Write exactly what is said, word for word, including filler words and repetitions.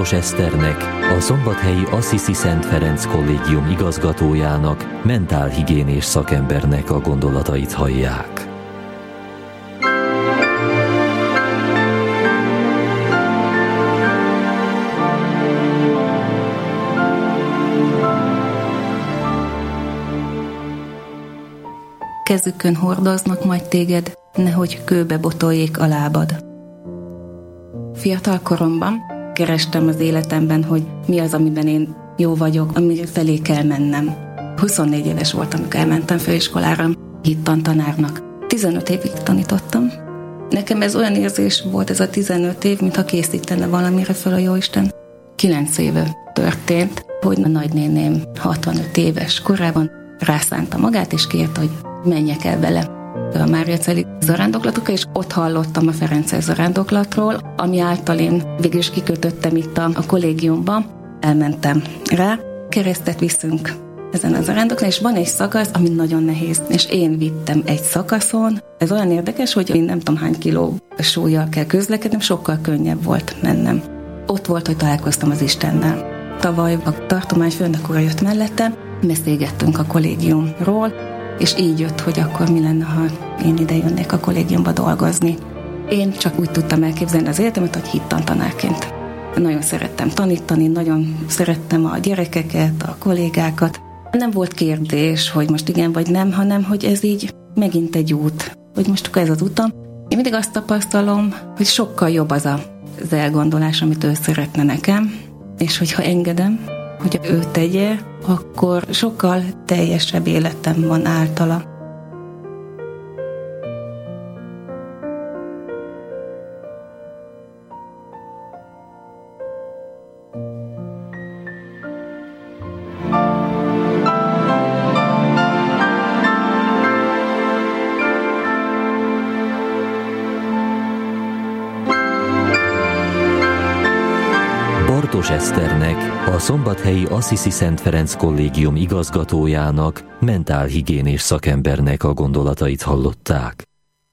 Bartos Eszternek, a szombathelyi Assisi Szent Ferenc Kollégium igazgatójának, mentálhigiénés szakembernek a gondolatait hallják. Kezükön hordoznak majd téged, nehogy kőbe botoljék a lábad. Fiatal koromban kerestem az életemben, hogy mi az, amiben én jó vagyok, amire felé kell mennem. huszonnégy éves voltam, amikor elmentem főiskolára, hittantanárnak. tizenöt évig tanítottam. Nekem ez olyan érzés volt ez a tizenöt év, mintha készítene valamire fel a Jóisten. kilenc éve történt, hogy a nagynéném hatvanöt éves korában rászánta magát, és kérte, hogy menjek el vele a Máriaceli zarándoklatokra, és ott hallottam a Ferences zarándoklatról, ami által én végül is kikötöttem itt a, a kollégiumba. Elmentem rá, keresztet viszünk ezen a zarándokon, és van egy szakasz, ami nagyon nehéz, és én vittem egy szakaszon. Ez olyan érdekes, hogy én nem tudom hány kiló súllyal kell közlekednem, sokkal könnyebb volt mennem. Ott volt, hogy találkoztam az Istennel. Tavaly a tartományfőnök úr jött mellettem, beszélgettünk a kollégiumról, és így jött, hogy akkor mi lenne, ha én ide jönnék a kollégiumba dolgozni. Én csak úgy tudtam elképzelni az életemet, hogy hittantanárként. Nagyon szerettem tanítani, nagyon szerettem a gyerekeket, a kollégákat. Nem volt kérdés, hogy most igen vagy nem, hanem hogy ez így megint egy út, hogy most akkor ez az utam. Én mindig azt tapasztalom, hogy sokkal jobb az az elgondolás, amit ő szeretne nekem, és hogyha engedem, hogy ő tegye, akkor sokkal teljesebb életem van általa. Bartos Eszternek, a szombathelyi Assisi Szent Ferenc Kollégium igazgatójának, mentálhigiénés szakembernek a gondolatait hallották.